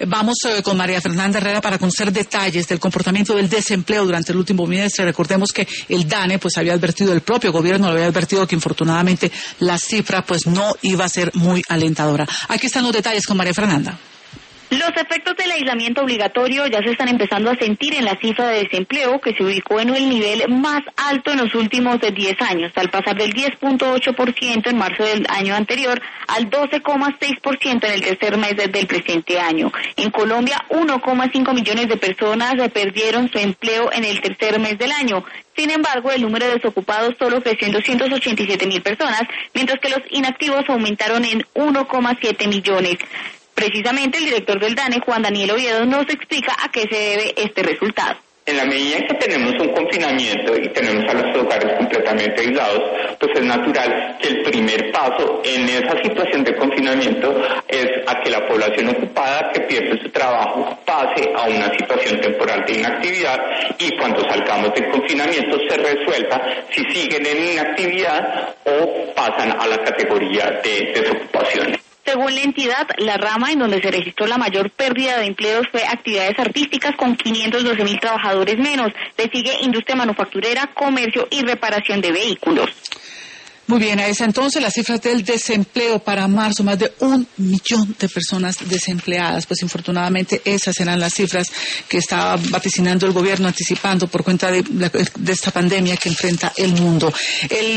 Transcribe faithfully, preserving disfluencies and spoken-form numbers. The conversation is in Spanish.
Vamos eh, con María Fernanda Herrera para conocer detalles del comportamiento del desempleo durante el último bimestre. Recordemos que el DANE pues había advertido, el propio gobierno lo había advertido que infortunadamente la cifra pues no iba a ser muy alentadora. Aquí están los detalles con María Fernanda. Los efectos del aislamiento obligatorio ya se están empezando a sentir en la cifra de desempleo, que se ubicó en el nivel más alto en los últimos diez años, al pasar del diez punto ocho por ciento en marzo del año anterior al doce coma seis por ciento en el tercer mes del presente año. En Colombia, uno coma cinco millones de personas perdieron su empleo en el tercer mes del año. Sin embargo, el número de desocupados solo creció en doscientos ochenta y siete mil personas, mientras que los inactivos aumentaron en uno coma siete millones. Precisamente el director del DANE, Juan Daniel Oviedo, nos explica a qué se debe este resultado. En la medida en que tenemos un confinamiento y tenemos a los hogares completamente aislados, pues es natural que el primer paso en esa situación de confinamiento es a que la población ocupada que pierde su trabajo pase a una situación temporal de inactividad y cuando salgamos del confinamiento se resuelva si siguen en inactividad o pasan a la categoría de desocupación. Según la entidad, la rama en donde se registró la mayor pérdida de empleos fue actividades artísticas con quinientos doce mil trabajadores menos. Le sigue industria manufacturera, comercio y reparación de vehículos. Muy bien, a esa entonces las cifras del desempleo para marzo, más de un millón de personas desempleadas. Pues infortunadamente esas eran las cifras que estaba vaticinando el gobierno, anticipando por cuenta de, de esta pandemia que enfrenta el mundo. El